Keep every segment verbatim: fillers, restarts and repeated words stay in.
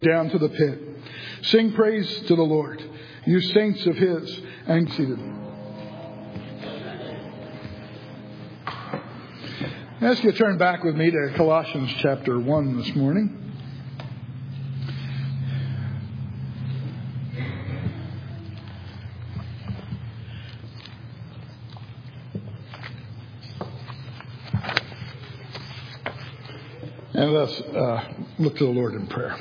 down to the pit. Sing praise to the Lord, you saints of his, and seated. I ask you to turn back with me to Colossians chapter one this morning. And let's uh, look to the Lord in prayer.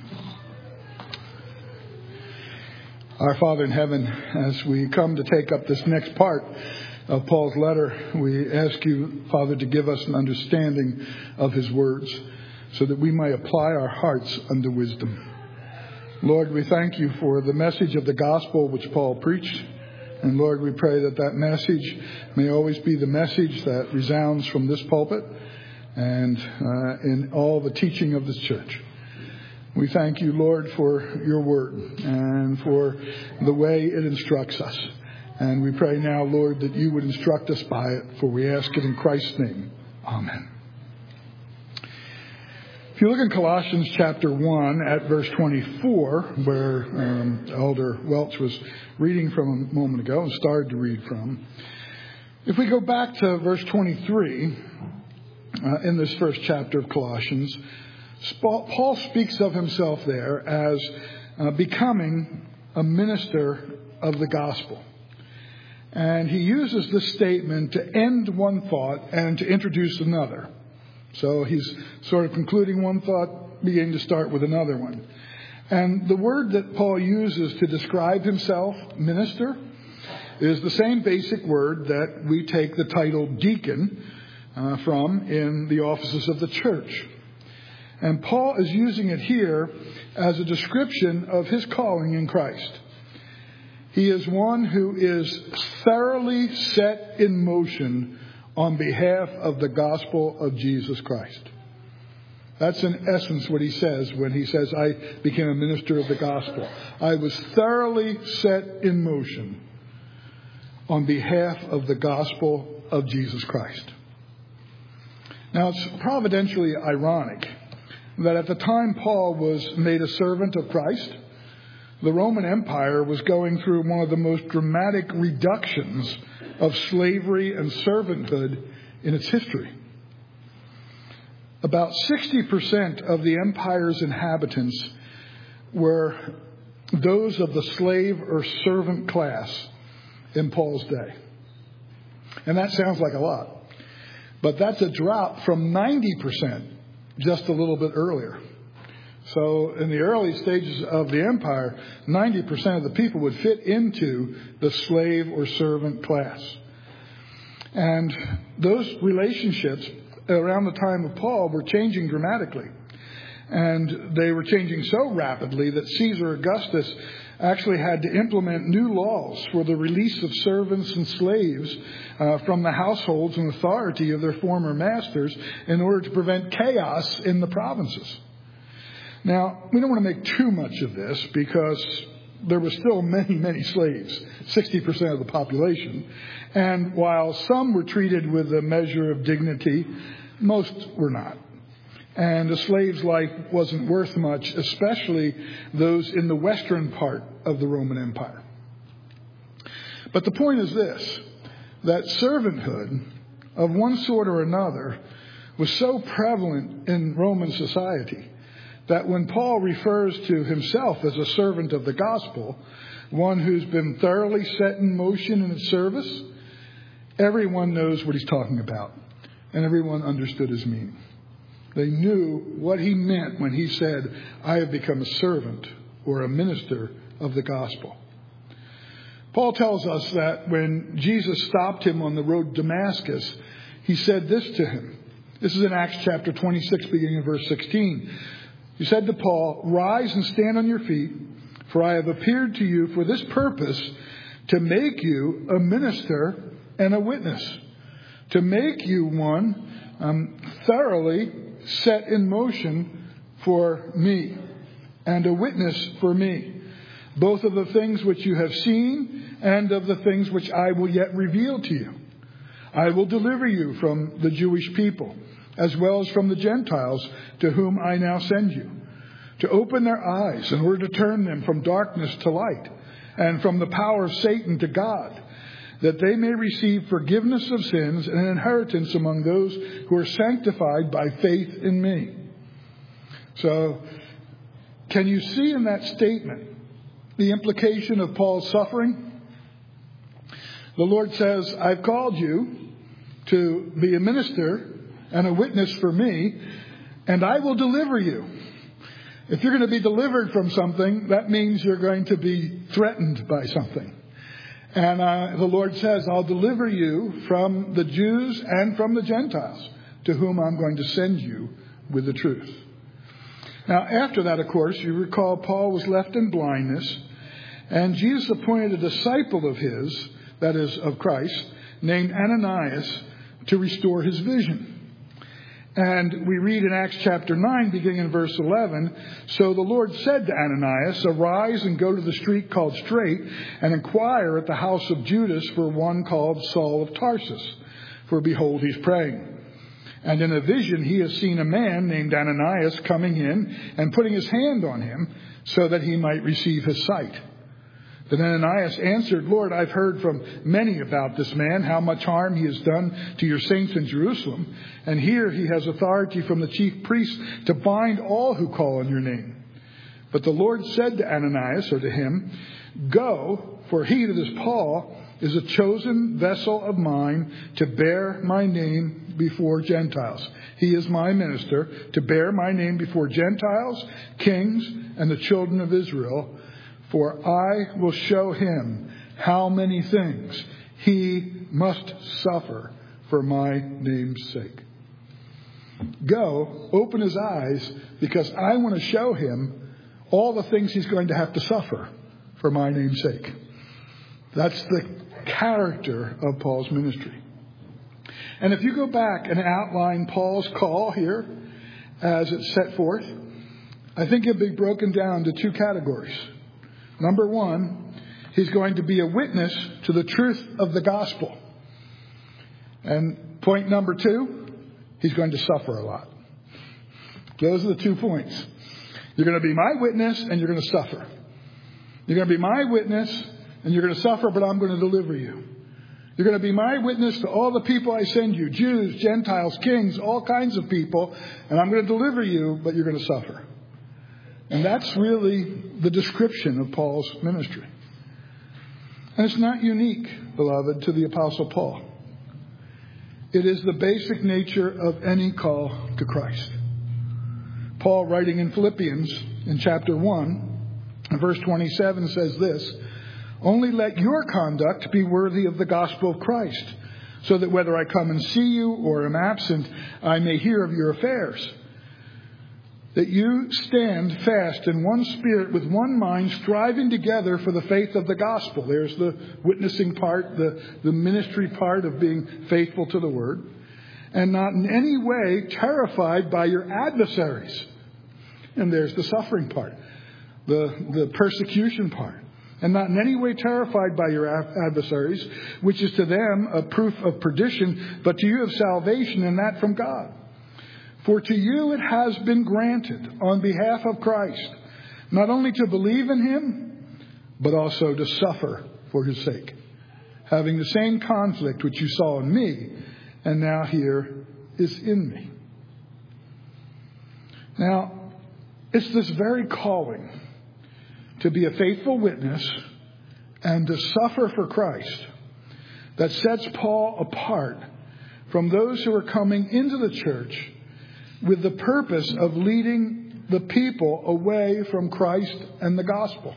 Our Father in heaven, as we come to take up this next part of Paul's letter, we ask you, Father, to give us an understanding of his words so that we may apply our hearts unto wisdom. Lord, we thank you for the message of the gospel which Paul preached. And Lord, we pray that that message may always be the message that resounds from this pulpit and uh, in all the teaching of this church. We thank you, Lord, for your word and for the way it instructs us. And we pray now, Lord, that you would instruct us by it, for we ask it in Christ's name. Amen. If you look in Colossians chapter one at verse twenty-four, where um, Elder Welch was reading from a moment ago and started to read from, if we go back to verse twenty-three uh, in this first chapter of Colossians, Paul speaks of himself there as uh, becoming a minister of the gospel. And he uses this statement to end one thought and to introduce another. So he's sort of concluding one thought, beginning to start with another one. And the word that Paul uses to describe himself, minister, is the same basic word that we take the title deacon uh, from in the offices of the church. And Paul is using it here as a description of his calling in Christ. He is one who is thoroughly set in motion on behalf of the gospel of Jesus Christ. That's in essence what he says when he says, I became a minister of the gospel. I was thoroughly set in motion on behalf of the gospel of Jesus Christ. Now, it's providentially ironic that at the time Paul was made a servant of Christ, the Roman Empire was going through one of the most dramatic reductions of slavery and servanthood in its history. About sixty percent of the empire's inhabitants were those of the slave or servant class in Paul's day. And that sounds like a lot. But that's a drop from ninety percent just a little bit earlier. So in the early stages of the empire, ninety percent of the people would fit into the slave or servant class. And those relationships around the time of Paul were changing dramatically. And they were changing so rapidly that Caesar Augustus actually had to implement new laws for the release of servants and slaves uh, from the households and authority of their former masters in order to prevent chaos in the provinces. Now, we don't want to make too much of this because there were still many, many slaves, sixty percent of the population. And while some were treated with a measure of dignity, most were not. And a slave's life wasn't worth much, especially those in the western part of the Roman Empire. But the point is this, that servanthood of one sort or another was so prevalent in Roman society that when Paul refers to himself as a servant of the gospel, one who's been thoroughly set in motion in its service, everyone knows what he's talking about, and everyone understood his meaning. They knew what he meant when he said, I have become a servant or a minister of the gospel. Paul tells us that when Jesus stopped him on the road to Damascus, he said this to him. This is in Acts chapter twenty-six, beginning in verse sixteen. He said to Paul, rise and stand on your feet, for I have appeared to you for this purpose, to make you a minister and a witness, to make you one um, thoroughly set in motion for me and a witness for me, both of the things which you have seen and of the things which I will yet reveal to you. I will deliver you from the Jewish people, as well as from the Gentiles to whom I now send you, to open their eyes in order to turn them from darkness to light and from the power of Satan to God, that they may receive forgiveness of sins and an inheritance among those who are sanctified by faith in me. So, can you see in that statement the implication of Paul's suffering? The Lord says, I've called you to be a minister and a witness for me, and I will deliver you. If you're going to be delivered from something, that means you're going to be threatened by something. And uh, the Lord says, I'll deliver you from the Jews and from the Gentiles, to whom I'm going to send you with the truth. Now, after that, of course, you recall Paul was left in blindness, and Jesus appointed a disciple of his, that is, of Christ, named Ananias, to restore his vision. And we read in Acts chapter nine, beginning in verse eleven, so the Lord said to Ananias, arise and go to the street called Straight, and inquire at the house of Judas for one called Saul of Tarsus. For behold, he's praying. And in a vision he has seen a man named Ananias coming in and putting his hand on him so that he might receive his sight. Then Ananias answered, Lord, I've heard from many about this man, how much harm he has done to your saints in Jerusalem. And here he has authority from the chief priests to bind all who call on your name. But the Lord said to Ananias, or to him, go, for he, that is Paul, is a chosen vessel of mine to bear my name before Gentiles. He is my minister to bear my name before Gentiles, kings, and the children of Israel. For I will show him how many things he must suffer for my name's sake. Go, open his eyes, because I want to show him all the things he's going to have to suffer for my name's sake. That's the character of Paul's ministry. And if you go back and outline Paul's call here as it's set forth, I think it'll be broken down to two categories. Number one, he's going to be a witness to the truth of the gospel. And point number two, he's going to suffer a lot. Those are the two points. You're going to be my witness and you're going to suffer. You're going to be my witness and you're going to suffer, but I'm going to deliver you. You're going to be my witness to all the people I send you, Jews, Gentiles, kings, all kinds of people, and I'm going to deliver you, but you're going to suffer. And that's really the description of Paul's ministry. And it's not unique, beloved, to the Apostle Paul. It is the basic nature of any call to Christ. Paul, writing in Philippians in chapter one, verse twenty-seven, says this, only let your conduct be worthy of the gospel of Christ, so that whether I come and see you or am absent, I may hear of your affairs. That you stand fast in one spirit with one mind, striving together for the faith of the gospel. There's the witnessing part, the, the ministry part of being faithful to the word. And not in any way terrified by your adversaries. And there's the suffering part, the, the persecution part. And not in any way terrified by your adversaries, which is to them a proof of perdition, but to you of salvation, and that from God. For to you it has been granted on behalf of Christ, not only to believe in him, but also to suffer for his sake, having the same conflict which you saw in me, and now here is in me. Now, it's this very calling to be a faithful witness and to suffer for Christ that sets Paul apart from those who are coming into the church with the purpose of leading the people away from Christ and the gospel.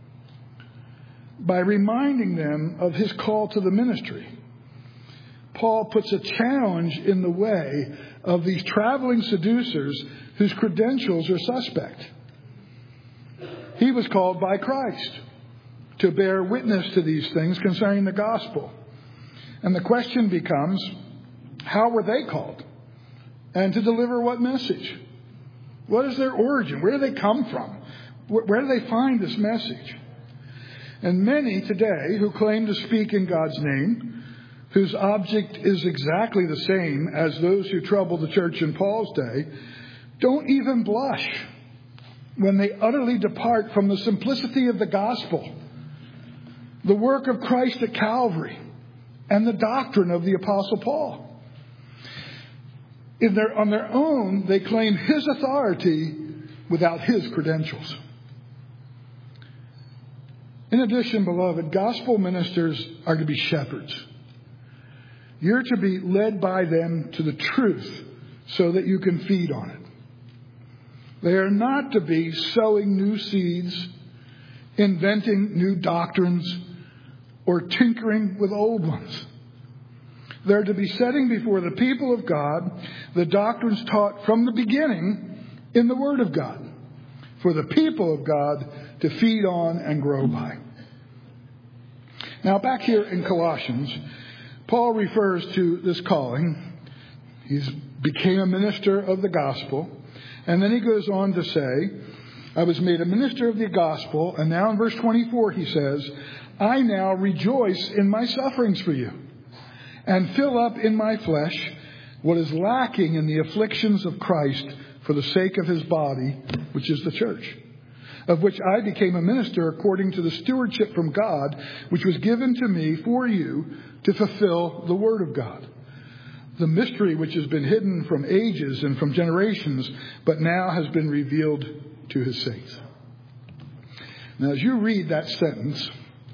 By reminding them of his call to the ministry, Paul puts a challenge in the way of these traveling seducers whose credentials are suspect. He was called by Christ to bear witness to these things concerning the gospel. And the question becomes, how were they called? And to deliver what message? What is their origin? Where do they come from? Where do they find this message? And many today who claim to speak in God's name, whose object is exactly the same as those who troubled the church in Paul's day, don't even blush when they utterly depart from the simplicity of the gospel, the work of Christ at Calvary, and the doctrine of the Apostle Paul. In their, on their own, they claim his authority without his credentials. In addition, beloved, gospel ministers are to be shepherds. You're to be led by them to the truth so that you can feed on it. They are not to be sowing new seeds, inventing new doctrines, or tinkering with old ones. They're to be setting before the people of God the doctrines taught from the beginning in the Word of God, for the people of God to feed on and grow by. Now, back here in Colossians, Paul refers to this calling. He's became a minister of the gospel. And then he goes on to say, I was made a minister of the gospel. And now in verse twenty-four, he says, I now rejoice in my sufferings for you, and fill up in my flesh what is lacking in the afflictions of Christ for the sake of his body, which is the church, of which I became a minister according to the stewardship from God, which was given to me for you to fulfill the word of God. The mystery which has been hidden from ages and from generations, but now has been revealed to his saints. Now, as you read that sentence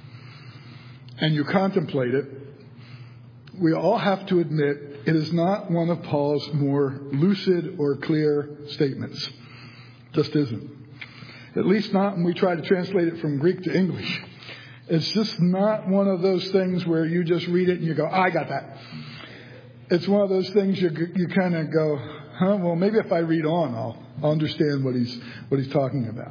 and you contemplate it, we all have to admit it is not one of Paul's more lucid or clear statements. It just isn't. At least not when we try to translate it from Greek to English. It's just not one of those things where you just read it and you go, I got that. It's one of those things you you kind of go, huh? Well, maybe if I read on, I'll, I'll understand what he's what he's talking about.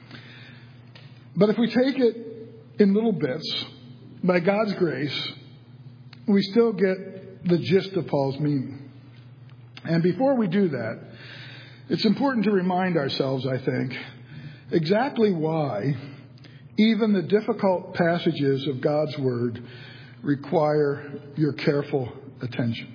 But if we take it in little bits, by God's grace, we still get the gist of Paul's meaning. And before we do that, it's important to remind ourselves, I think, exactly why even the difficult passages of God's Word require your careful attention.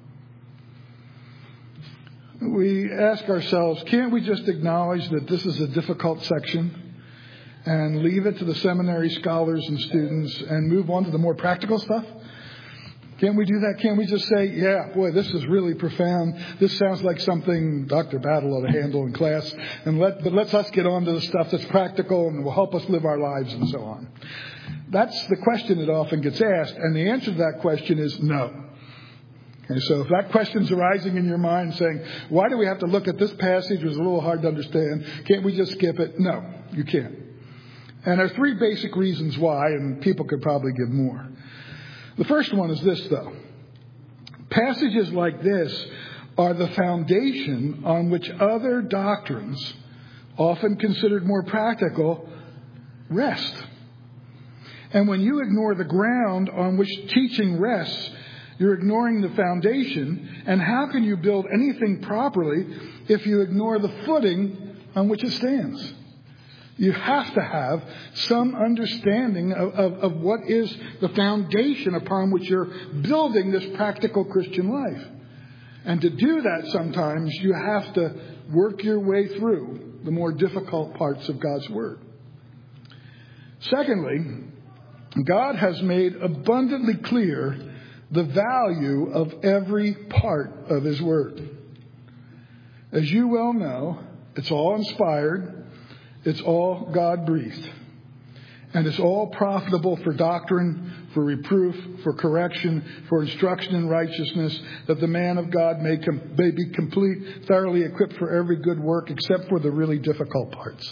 We ask ourselves, can't we just acknowledge that this is a difficult section and leave it to the seminary scholars and students and move on to the more practical stuff? Can't we do that? Can't we just say, yeah, boy, this is really profound. This sounds like something Doctor Battle ought to handle in class. And let, but let's us get on to the stuff that's practical and will help us live our lives and so on. That's the question that often gets asked. And the answer to that question is no. Okay, so if that question's arising in your mind saying, why do we have to look at this passage? It was a little hard to understand. Can't we just skip it? No, you can't. And there are three basic reasons why, and people could probably give more. The first one is this, though. Passages like this are the foundation on which other doctrines, often considered more practical, rest. And when you ignore the ground on which teaching rests, you're ignoring the foundation. And how can you build anything properly if you ignore the footing on which it stands? You have to have some understanding of, of, of what is the foundation upon which you're building this practical Christian life. And to do that, sometimes you have to work your way through the more difficult parts of God's Word. Secondly, God has made abundantly clear the value of every part of His Word. As you well know, it's all inspired. It's all God-breathed. And it's all profitable for doctrine, for reproof, for correction, for instruction in righteousness, that the man of God may, com- may be complete, thoroughly equipped for every good work, except for the really difficult parts.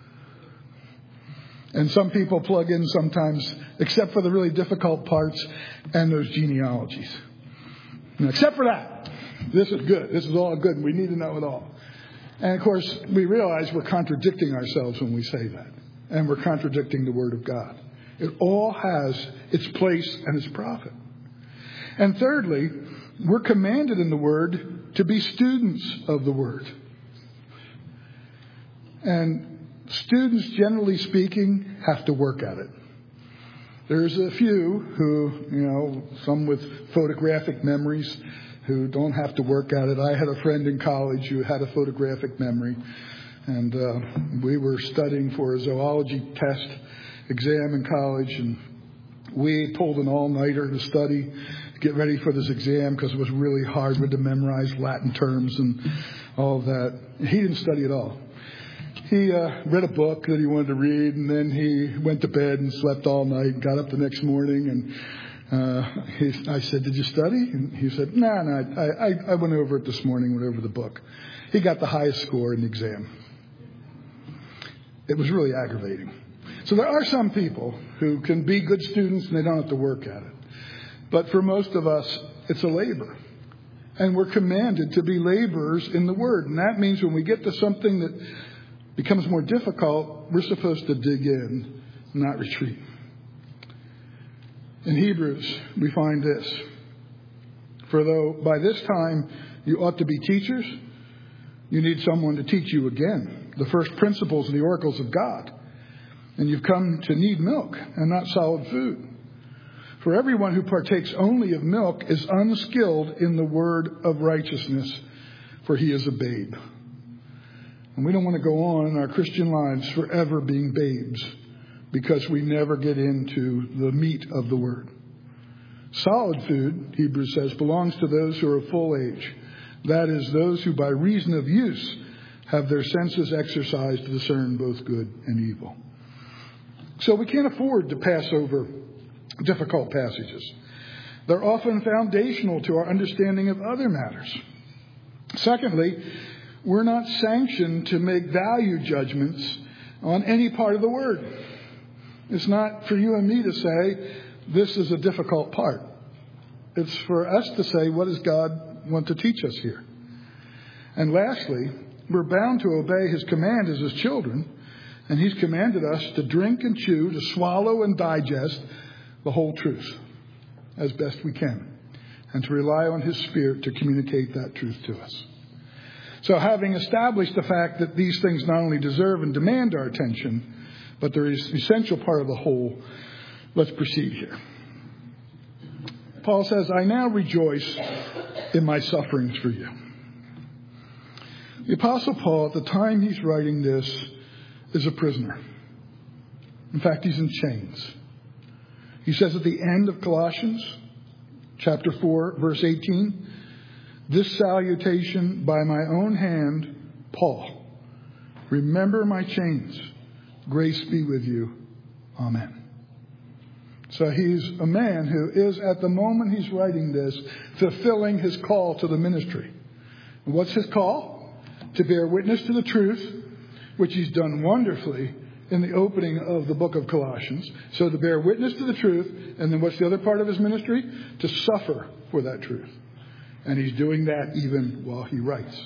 And some people plug in sometimes, except for the really difficult parts and those genealogies. And except for that, this is good. This is all good. We need to know it all. And, of course, we realize we're contradicting ourselves when we say that. And we're contradicting the Word of God. It all has its place and its profit. And thirdly, we're commanded in the Word to be students of the Word. And students, generally speaking, have to work at it. There's a few who, you know, some with photographic memories who don't have to work at it. I had a friend in college who had a photographic memory. And uh, we were studying for a zoology test exam in college, and we pulled an all-nighter to study, to get ready for this exam because it was really hard. We had to memorize Latin terms and all of that. He didn't study at all. He uh, read a book that he wanted to read, and then he went to bed and slept all night, got up the next morning, and uh, he, I said, "Did you study?" And he said, "No, nah, no, nah, I, I, I went over it this morning, went over the book." He got the highest score in the exam. It was really aggravating. So there are some people who can be good students and they don't have to work at it. But for most of us, it's a labor. And we're commanded to be laborers in the Word. And that means when we get to something that becomes more difficult, we're supposed to dig in, not retreat. In Hebrews, we find this. For though by this time you ought to be teachers, you need someone to teach you again the first principles of the oracles of God. And you've come to need milk and not solid food. For everyone who partakes only of milk is unskilled in the word of righteousness, for he is a babe. And we don't want to go on in our Christian lives forever being babes because we never get into the meat of the word. Solid food, Hebrews says, belongs to those who are of full age. That is, those who by reason of use have their senses exercised to discern both good and evil. So we can't afford to pass over difficult passages. They're often foundational to our understanding of other matters. Secondly, we're not sanctioned to make value judgments on any part of the Word. It's not for you and me to say, this is a difficult part. It's for us to say, what does God want to teach us here? And lastly, we're bound to obey His command as His children. And He's commanded us to drink and chew, to swallow and digest the whole truth as best we can. And to rely on His Spirit to communicate that truth to us. So having established the fact that these things not only deserve and demand our attention, but they're an essential part of the whole, let's proceed here. Paul says, I now rejoice in my sufferings for you. The Apostle Paul, at the time he's writing this, is a prisoner. In fact, he's in chains. He says at the end of Colossians chapter four, verse eighteen, this salutation by my own hand, Paul. Remember my chains. Grace be with you. Amen. So he's a man who is, at the moment he's writing this, fulfilling his call to the ministry. And what's his call? To bear witness to the truth, which he's done wonderfully in the opening of the book of Colossians. So to bear witness to the truth, and then what's the other part of his ministry? To suffer for that truth. And he's doing that even while he writes.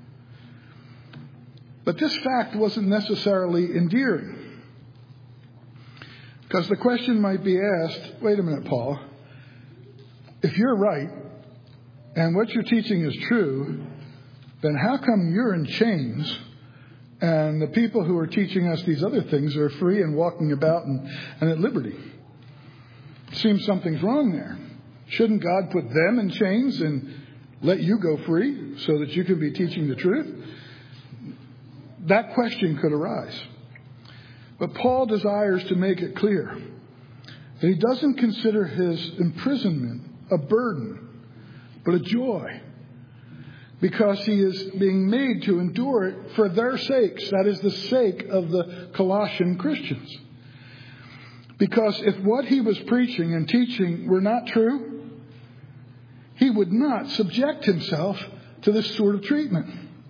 But this fact wasn't necessarily endearing. Because the question might be asked, wait a minute, Paul, if you're right, and what you're teaching is true, then how come you're in chains and the people who are teaching us these other things are free and walking about and, and at liberty? It seems something's wrong there. Shouldn't God put them in chains and let you go free so that you can be teaching the truth? That question could arise. But Paul desires to make it clear that he doesn't consider his imprisonment a burden, but a joy. Because he is being made to endure it for their sakes. That is the sake of the Colossian Christians. Because if what he was preaching and teaching were not true, he would not subject himself to this sort of treatment.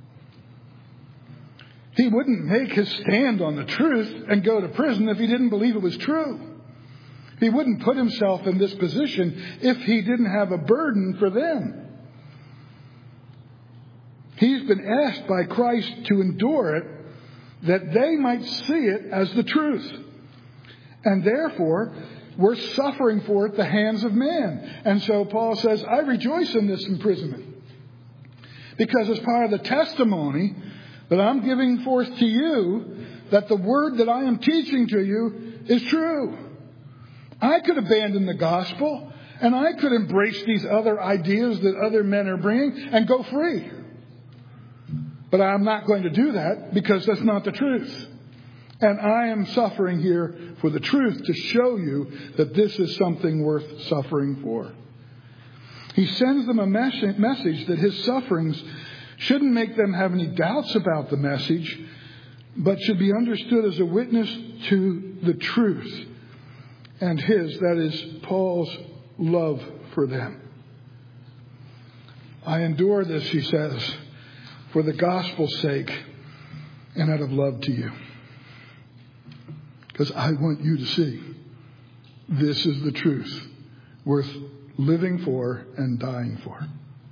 He wouldn't make his stand on the truth and go to prison if he didn't believe it was true. He wouldn't put himself in this position if he didn't have a burden for them. He's been asked by Christ to endure it that they might see it as the truth. And therefore, we're suffering for it at the hands of man. And so Paul says, I rejoice in this imprisonment. Because as part of the testimony that I'm giving forth to you, that the word that I am teaching to you is true. I could abandon the gospel, and I could embrace these other ideas that other men are bringing and go free. But I'm not going to do that because that's not the truth. And I am suffering here for the truth to show you that this is something worth suffering for. He sends them a mes- message that his sufferings shouldn't make them have any doubts about the message, but should be understood as a witness to the truth and his, that is, Paul's love for them. I endure this, he says, for the gospel's sake and out of love to you. Because I want you to see this is the truth worth living for and dying for.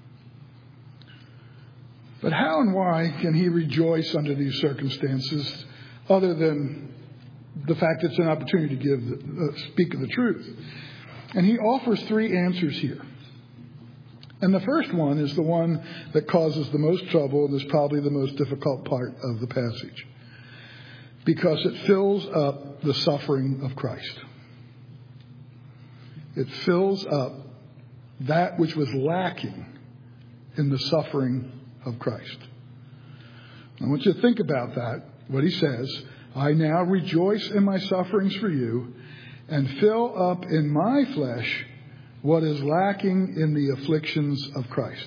But how and why can he rejoice under these circumstances other than the fact it's an opportunity to give, uh, speak of the truth? And he offers three answers here. And the first one is the one that causes the most trouble and is probably the most difficult part of the passage, because it fills up the suffering of Christ. It fills up that which was lacking in the suffering of Christ. I want you to think about that, what he says. I now rejoice in my sufferings for you and fill up in my flesh what is lacking in the afflictions of Christ.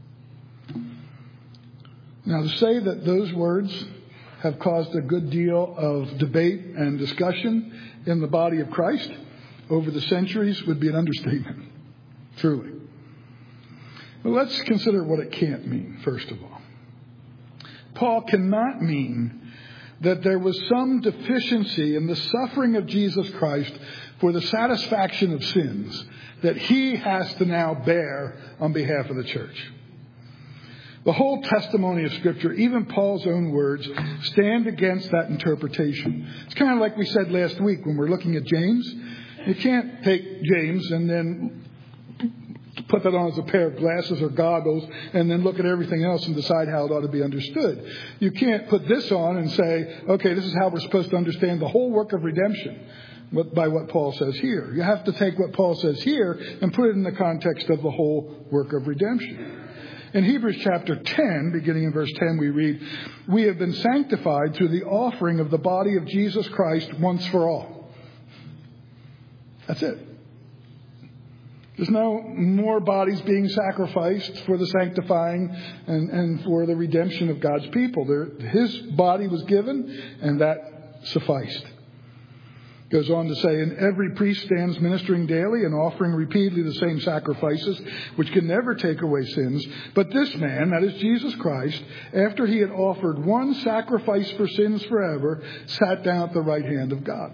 Now, to say that those words have caused a good deal of debate and discussion in the body of Christ over the centuries would be an understatement, truly. But let's consider what it can't mean, first of all. Paul cannot mean that there was some deficiency in the suffering of Jesus Christ for the satisfaction of sins that he has to now bear on behalf of the church. The whole testimony of Scripture, even Paul's own words, stand against that interpretation. It's kind of like we said last week when we're looking at James. You can't take James and then put that on as a pair of glasses or goggles and then look at everything else and decide how it ought to be understood. You can't put this on and say, okay, this is how we're supposed to understand the whole work of redemption by what Paul says here. You have to take what Paul says here and put it in the context of the whole work of redemption. In Hebrews chapter ten, beginning in verse ten, we read, we have been sanctified through the offering of the body of Jesus Christ once for all. That's it. There's no more bodies being sacrificed for the sanctifying and, and for the redemption of God's people. There, his body was given, and that sufficed. Goes on to say, and every priest stands ministering daily and offering repeatedly the same sacrifices, which can never take away sins. But this man, that is Jesus Christ, after he had offered one sacrifice for sins forever, sat down at the right hand of God.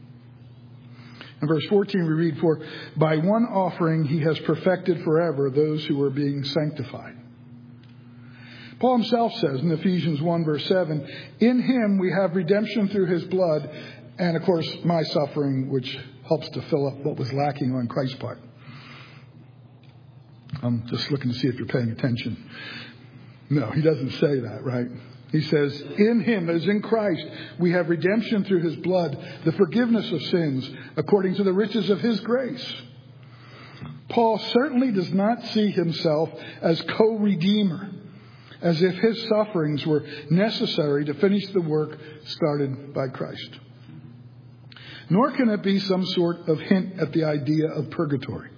In verse fourteen we read, for by one offering he has perfected forever those who are being sanctified. Paul himself says in Ephesians one verse seven, in him we have redemption through his blood, and of course my suffering, which helps to fill up what was lacking on Christ's part. I'm just looking to see if you're paying attention. No, he doesn't say that, right? He says, in him, as in Christ, we have redemption through his blood, the forgiveness of sins, according to the riches of his grace. Paul certainly does not see himself as co-redeemer, as if his sufferings were necessary to finish the work started by Christ. Nor can it be some sort of hint at the idea of purgatory.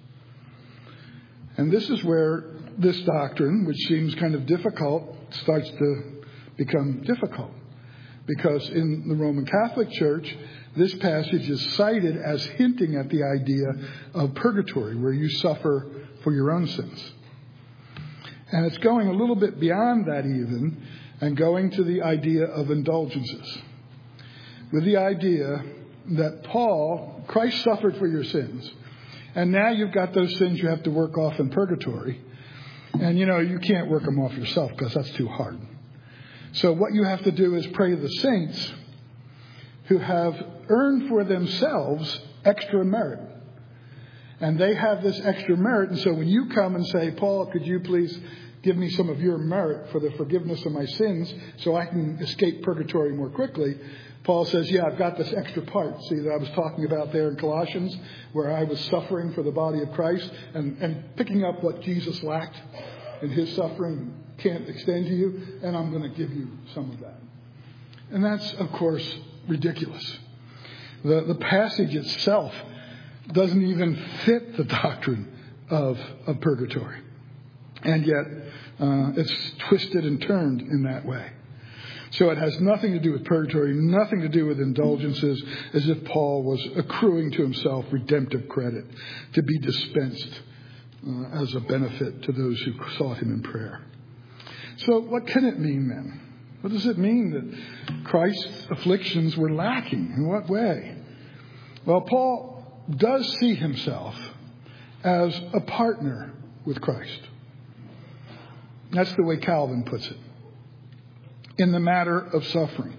And this is where this doctrine, which seems kind of difficult, starts to become difficult. Because in the Roman Catholic Church, this passage is cited as hinting at the idea of purgatory, where you suffer for your own sins. And it's going a little bit beyond that even, and going to the idea of indulgences. With the idea that Paul, Christ suffered for your sins, and now you've got those sins you have to work off in purgatory. And, you know, you can't work them off yourself because that's too hard. So what you have to do is pray to the saints who have earned for themselves extra merit. And they have this extra merit. And so when you come and say, Paul, could you please give me some of your merit for the forgiveness of my sins so I can escape purgatory more quickly? Paul says, yeah, I've got this extra part. See, that I was talking about there in Colossians, where I was suffering for the body of Christ and, and picking up what Jesus lacked in his suffering, can't extend to you, and I'm going to give you some of that. And that's, of course, ridiculous. The, the passage itself doesn't even fit the doctrine of, of purgatory. And yet, uh, it's twisted and turned in that way. So it has nothing to do with purgatory, nothing to do with indulgences, as if Paul was accruing to himself redemptive credit to be dispensed uh, as a benefit to those who sought him in prayer. So what can it mean then? What does it mean that Christ's afflictions were lacking? In what way? Well, Paul does see himself as a partner with Christ. That's the way Calvin puts it. In the matter of suffering.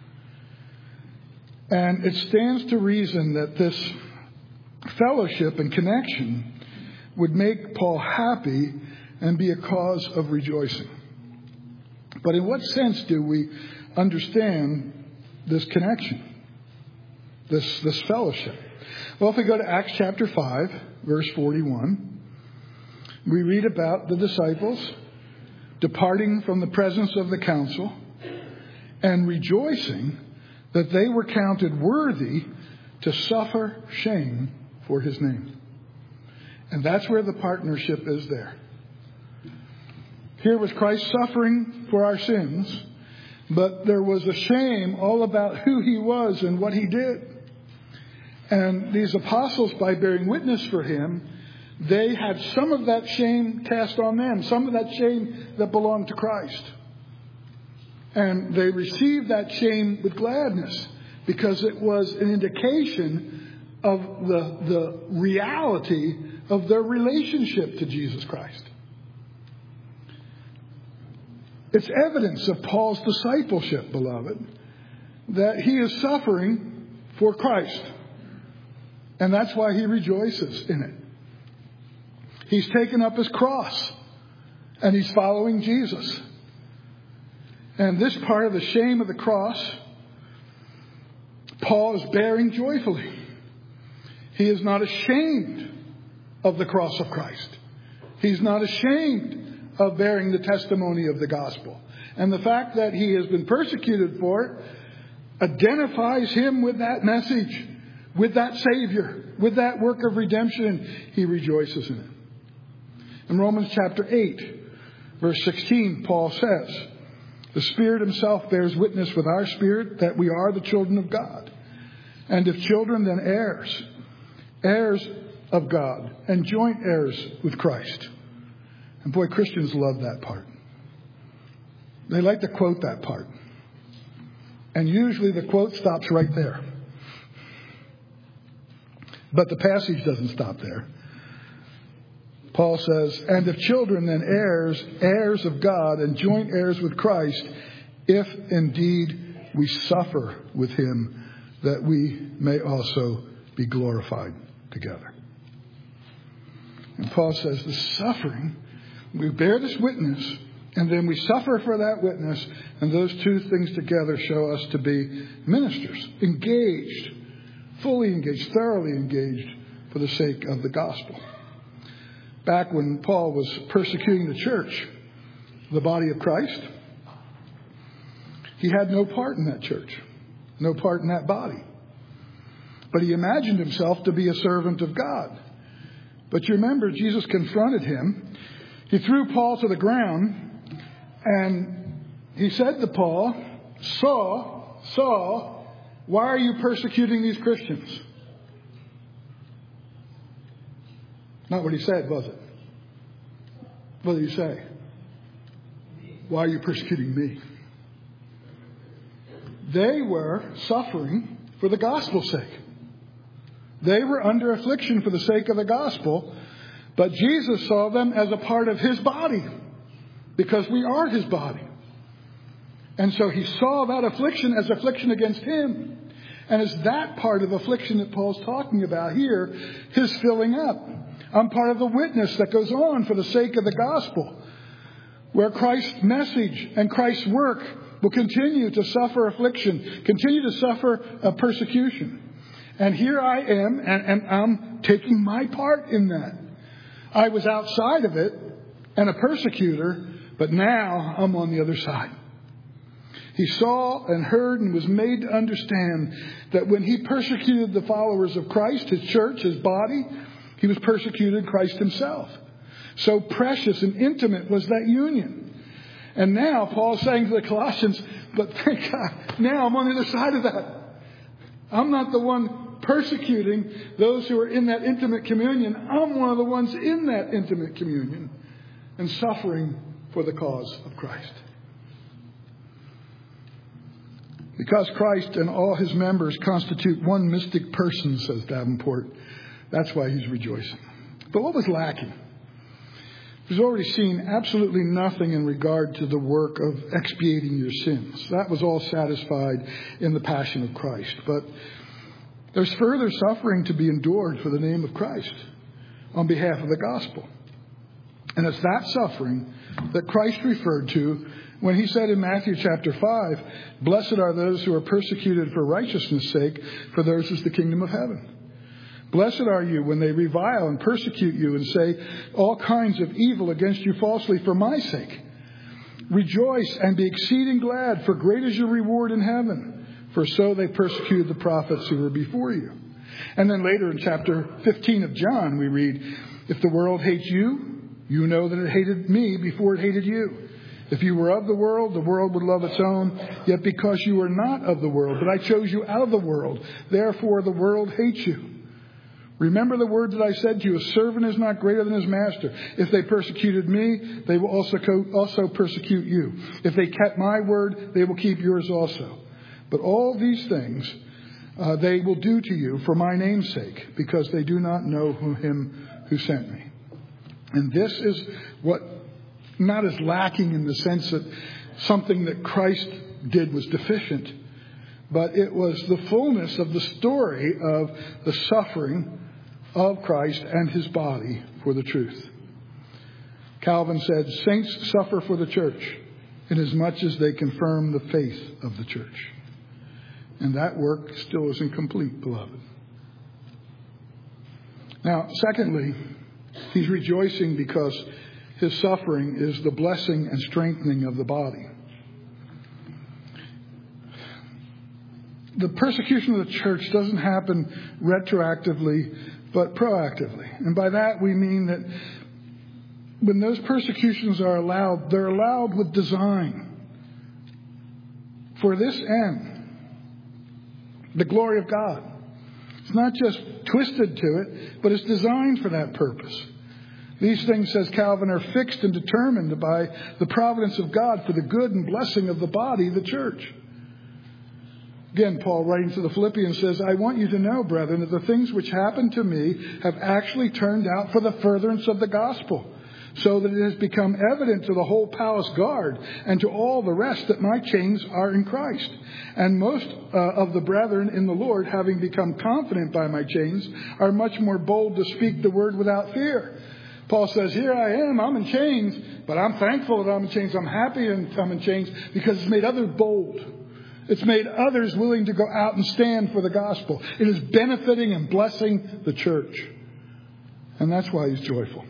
And it stands to reason that this fellowship and connection would make Paul happy and be a cause of rejoicing. But in what sense do we understand this connection, this, this fellowship? Well, if we go to Acts chapter five, verse forty-one, we read about the disciples departing from the presence of the council and rejoicing that they were counted worthy to suffer shame for his name. And that's where the partnership is there. Here was Christ suffering for our sins, but there was a shame all about who he was and what he did. And these apostles, by bearing witness for him, they had some of that shame cast on them, some of that shame that belonged to Christ. And they received that shame with gladness because it was an indication of the, the reality of their relationship to Jesus Christ. It's evidence of Paul's discipleship, beloved, that he is suffering for Christ. And that's why he rejoices in it. He's taken up his cross and he's following Jesus. And this part of the shame of the cross, Paul is bearing joyfully. He is not ashamed of the cross of Christ. He's not ashamed of bearing the testimony of the gospel. And the fact that he has been persecuted for it identifies him with that message, with that Savior, with that work of redemption. He rejoices in it. In Romans chapter eight, verse sixteen, Paul says, the Spirit himself bears witness with our spirit that we are the children of God. And if children, then heirs, heirs of God, and joint heirs with Christ. And boy, Christians love that part. They like to quote that part. And usually the quote stops right there. But the passage doesn't stop there. Paul says, and if children, then heirs, heirs of God, and joint heirs with Christ, if indeed we suffer with him, that we may also be glorified together. And Paul says the suffering, we bear this witness, and then we suffer for that witness, and those two things together show us to be ministers, engaged, fully engaged, thoroughly engaged for the sake of the gospel. Back when Paul was persecuting the church, the body of Christ, he had no part in that church, no part in that body. But he imagined himself to be a servant of God. But you remember, Jesus confronted him. He threw Paul to the ground, and he said to Paul, Saul, Saul, why are you persecuting these Christians? Not what he said, was it? What did he say? Why are you persecuting me? They were suffering for the gospel's sake. They were under affliction for the sake of the gospel, but Jesus saw them as a part of his body because we are his body. And so he saw that affliction as affliction against him. And it's that part of affliction that Paul's talking about here, his filling up. I'm part of the witness that goes on for the sake of the gospel, where Christ's message and Christ's work will continue to suffer affliction, continue to suffer a persecution. And here I am, and, and I'm taking my part in that. I was outside of it and a persecutor, But now I'm on the other side. He saw and heard and was made to understand that when he persecuted the followers of Christ, his church, his body, he was persecuting Christ himself. So precious and intimate was that union. And now Paul's saying to the Colossians, but thank God, now I'm on the other side of that. I'm not the one persecuting those who are in that intimate communion. I'm one of the ones in that intimate communion and suffering for the cause of Christ. Because Christ and all his members constitute one mystic person, says Davenport, that's why he's rejoicing. But what was lacking? He's already seen absolutely nothing in regard to the work of expiating your sins. That was all satisfied in the passion of Christ. But there's further suffering to be endured for the name of Christ on behalf of the gospel. And it's that suffering that Christ referred to when he said in Matthew chapter five, blessed are those who are persecuted for righteousness' sake, for theirs is the kingdom of heaven. Blessed are you when they revile and persecute you and say all kinds of evil against you falsely for my sake. Rejoice and be exceeding glad, for great is your reward in heaven. For so they persecuted the prophets who were before you. And then later in chapter fifteen of John, we read, if the world hates you, you know that it hated me before it hated you. If you were of the world, the world would love its own. Yet because you are not of the world, but I chose you out of the world, therefore the world hates you. Remember the word that I said to you, a servant is not greater than his master. If they persecuted me, they will also, co- also persecute you. If they kept my word, they will keep yours also. But all these things uh, they will do to you for my name's sake, because they do not know who him who sent me. And this is what not as lacking in the sense that something that Christ did was deficient, but it was the fullness of the story of the suffering of Christ and his body for the truth. Calvin said, saints suffer for the church inasmuch as they confirm the faith of the church. And that work still isn't complete, beloved. Now, secondly, he's rejoicing because his suffering is the blessing and strengthening of the body. The persecution of the church doesn't happen retroactively, but proactively. And by that we mean that when those persecutions are allowed, they're allowed with design. For this end, the glory of God. It's not just twisted to it, but it's designed for that purpose. These things, says Calvin, are fixed and determined by the providence of God for the good and blessing of the body, the church. Again, Paul, writing to the Philippians, says, I want you to know, brethren, that the things which happened to me have actually turned out for the furtherance of the gospel, so that it has become evident to the whole palace guard and to all the rest that my chains are in Christ. And most uh, of the brethren in the Lord, having become confident by my chains, are much more bold to speak the word without fear. Paul says, here I am, I'm in chains, but I'm thankful that I'm in chains. I'm happy and I'm in chains because it's made others bold. It's made others willing to go out and stand for the gospel. It is benefiting and blessing the church. And that's why he's joyful.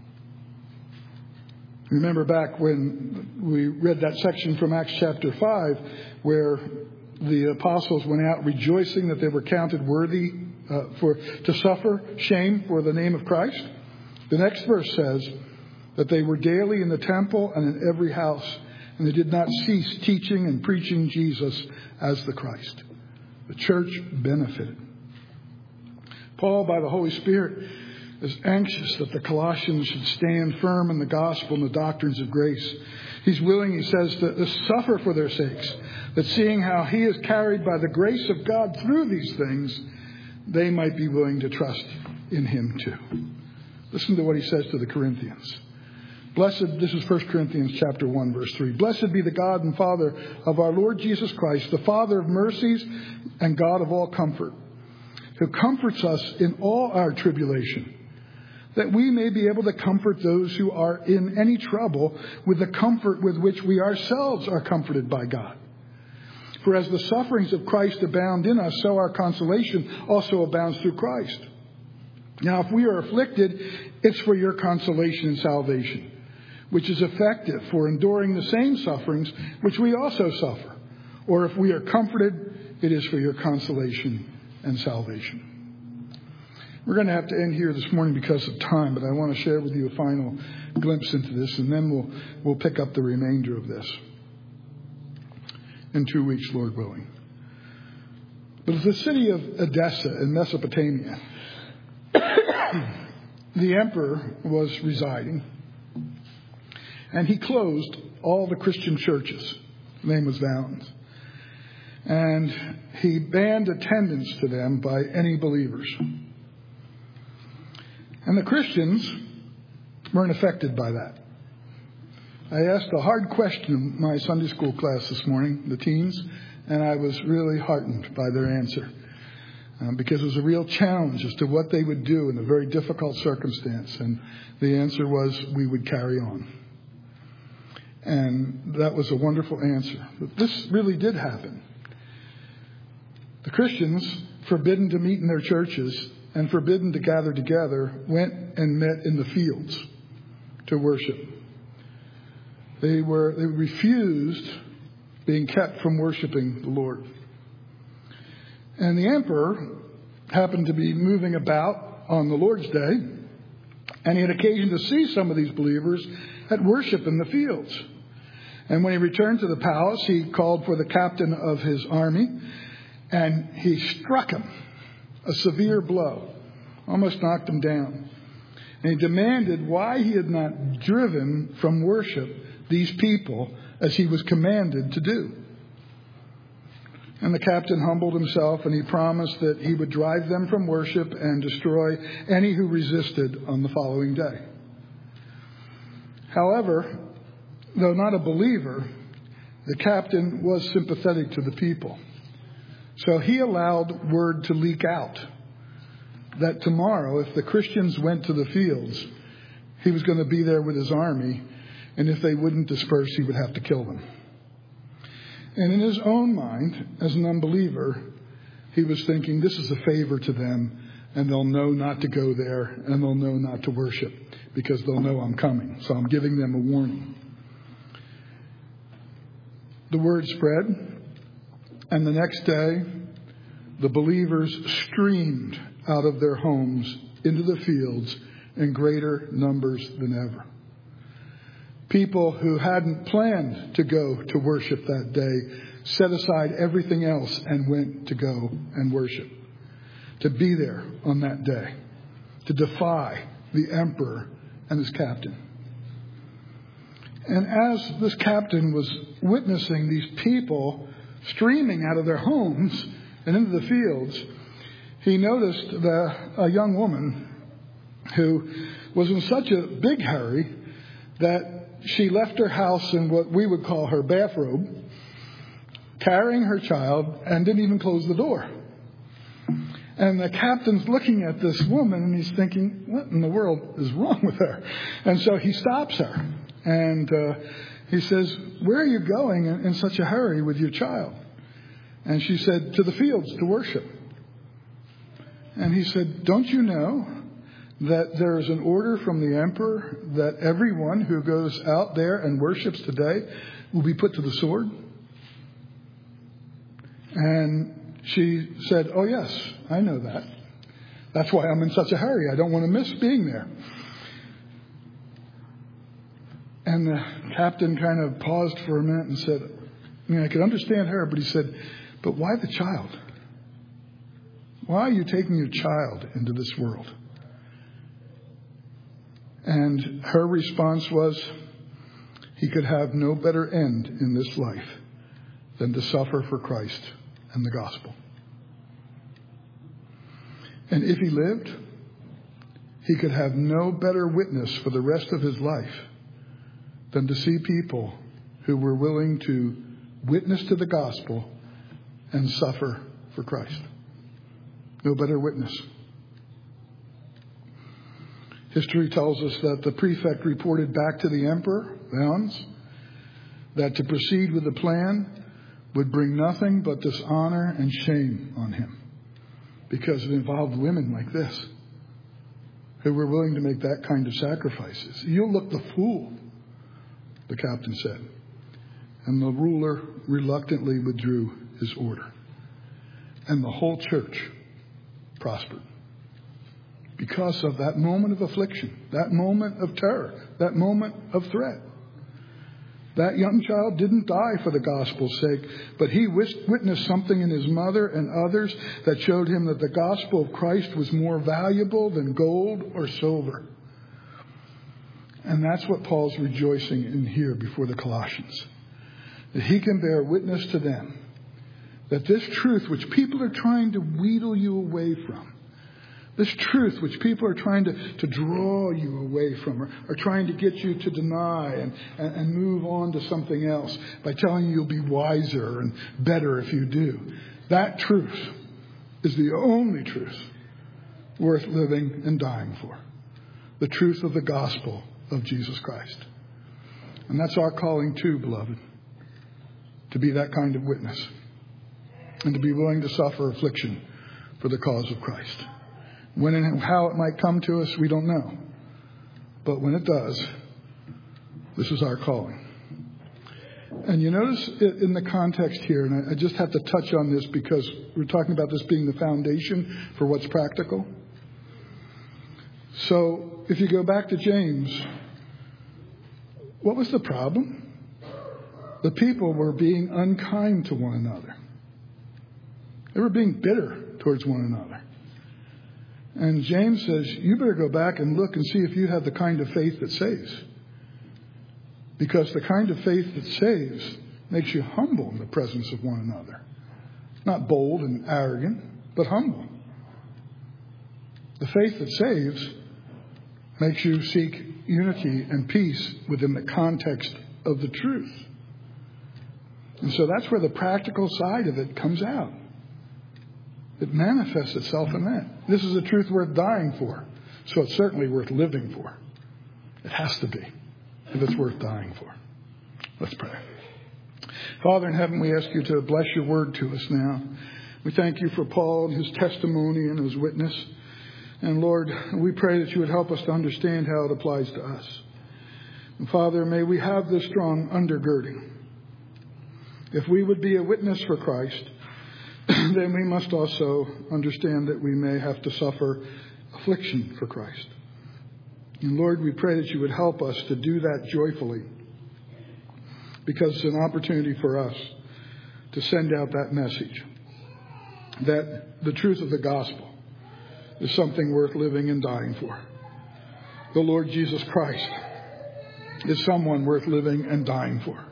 Remember back when we read that section from Acts chapter five, where the apostles went out rejoicing that they were counted worthy uh, for to suffer shame for the name of Christ. The next verse says that they were daily in the temple and in every house, and they did not cease teaching and preaching Jesus as the Christ. The church benefited. Paul, by the Holy Spirit, is anxious that the Colossians should stand firm in the gospel and the doctrines of grace. He's willing, he says, to, to suffer for their sakes, that seeing how he is carried by the grace of God through these things, they might be willing to trust in him too. Listen to what he says to the Corinthians. Blessed, this is First Corinthians chapter one, verse three. Blessed be the God and Father of our Lord Jesus Christ, the Father of mercies and God of all comfort, who comforts us in all our tribulation, that we may be able to comfort those who are in any trouble with the comfort with which we ourselves are comforted by God. For as the sufferings of Christ abound in us, so our consolation also abounds through Christ. Now, if we are afflicted, it's for your consolation and salvation, which is effective for enduring the same sufferings which we also suffer. Or if we are comforted, it is for your consolation and salvation. We're going to have to end here this morning because of time, but I want to share with you a final glimpse into this, and then we'll we'll pick up the remainder of this in two weeks, Lord willing. But at the city of Edessa in Mesopotamia, the emperor was residing, and he closed all the Christian churches. His name was Valens. And he banned attendance to them by any believers. And the Christians weren't affected by that. I asked a hard question in my Sunday school class this morning, the teens, and I was really heartened by their answer. Um, because it was a real challenge as to what they would do in a very difficult circumstance. And the answer was, we would carry on. And that was a wonderful answer. But this really did happen. The Christians, forbidden to meet in their churches and forbidden to gather together, went and met in the fields to worship. They were they refused being kept from worshiping the Lord. And the emperor happened to be moving about on the Lord's day, and he had occasion to see some of these believers at worship in the fields. And when he returned to the palace, he called for the captain of his army, and he struck him a severe blow, almost knocked him down. And he demanded why he had not driven from worship these people as he was commanded to do. And the captain humbled himself, and he promised that he would drive them from worship and destroy any who resisted on the following day. However, though not a believer, the captain was sympathetic to the people. So he allowed word to leak out that tomorrow, if the Christians went to the fields, he was going to be there with his army, and if they wouldn't disperse, he would have to kill them. And in his own mind, as an unbeliever, he was thinking, this is a favor to them, and they'll know not to go there, and they'll know not to worship, because they'll know I'm coming. So I'm giving them a warning. The word spread, and the next day, the believers streamed out of their homes into the fields in greater numbers than ever. People who hadn't planned to go to worship that day set aside everything else and went to go and worship. To be there on that day. To defy the emperor and his captain. And as this captain was witnessing these people streaming out of their homes and into the fields, he noticed that a young woman who was in such a big hurry that she left her house in what we would call her bathrobe, carrying her child, and didn't even close the door. And the captain's looking at this woman, and he's thinking, what in the world is wrong with her? And so he stops her, and uh, he says, where are you going in, in such a hurry with your child? And she said, to the fields to worship. And he said, don't you know that there is an order from the emperor that everyone who goes out there and worships today will be put to the sword? And she said, oh yes, I know that. That's why I'm in such a hurry. I don't want to miss being there. And the captain kind of paused for a minute and said, I mean, I could understand her, but he said, but why the child? Why are you taking your child into this world? And her response was, he could have no better end in this life than to suffer for Christ and the gospel. And if he lived, he could have no better witness for the rest of his life than to see people who were willing to witness to the gospel and suffer for Christ. No better witness. History tells us that the prefect reported back to the emperor, Valens, that to proceed with the plan would bring nothing but dishonor and shame on him, because it involved women like this who were willing to make that kind of sacrifices. You'll look the fool the captain said. And the ruler reluctantly withdrew his order. And the whole church prospered. Because of that moment of affliction, that moment of terror, that moment of threat. That young child didn't die for the gospel's sake, but he witnessed something in his mother and others that showed him that the gospel of Christ was more valuable than gold or silver. And that's what Paul's rejoicing in here before the Colossians. That he can bear witness to them that this truth which people are trying to wheedle you away from, this truth which people are trying to, to draw you away from, or are trying to get you to deny and, and, and move on to something else by telling you you'll be wiser and better if you do. That truth is the only truth worth living and dying for. The truth of the gospel of Jesus Christ. And that's our calling too, beloved. To be that kind of witness. And to be willing to suffer affliction for the cause of Christ. When and how it might come to us, we don't know. But when it does, this is our calling. And you notice in the context here, and I just have to touch on this because we're talking about this being the foundation for what's practical. So if you go back to James, what was the problem? The people were being unkind to one another. They were being bitter towards one another. And James says, you better go back and look and see if you have the kind of faith that saves. Because the kind of faith that saves makes you humble in the presence of one another. Not bold and arrogant, but humble. The faith that saves makes you seek unity and peace within the context of the truth. And so that's where the practical side of it comes out. It manifests itself in that. This is a truth worth dying for. So it's certainly worth living for. It has to be, if it's worth dying for. Let's pray. Father in heaven, we ask you to bless your word to us now. We thank you for Paul and his testimony and his witness. And Lord, we pray that you would help us to understand how it applies to us. And Father, may we have this strong undergirding. If we would be a witness for Christ, then we must also understand that we may have to suffer affliction for Christ. And Lord, we pray that you would help us to do that joyfully, because it's an opportunity for us to send out that message that the truth of the gospel is something worth living and dying for. The Lord Jesus Christ is someone worth living and dying for.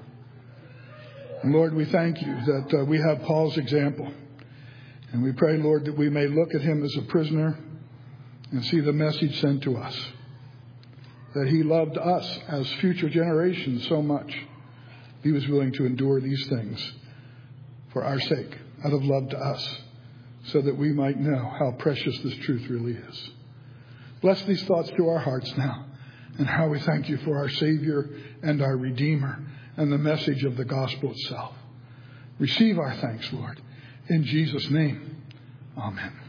And Lord, we thank you that uh, we have Paul's example. And we pray, Lord, that we may look at him as a prisoner and see the message sent to us. That he loved us as future generations so much. He was willing to endure these things for our sake, out of love to us, so that we might know how precious this truth really is. Bless these thoughts to our hearts now, and how we thank you for our Savior and our Redeemer and the message of the gospel itself. Receive our thanks, Lord. In Jesus' name, amen.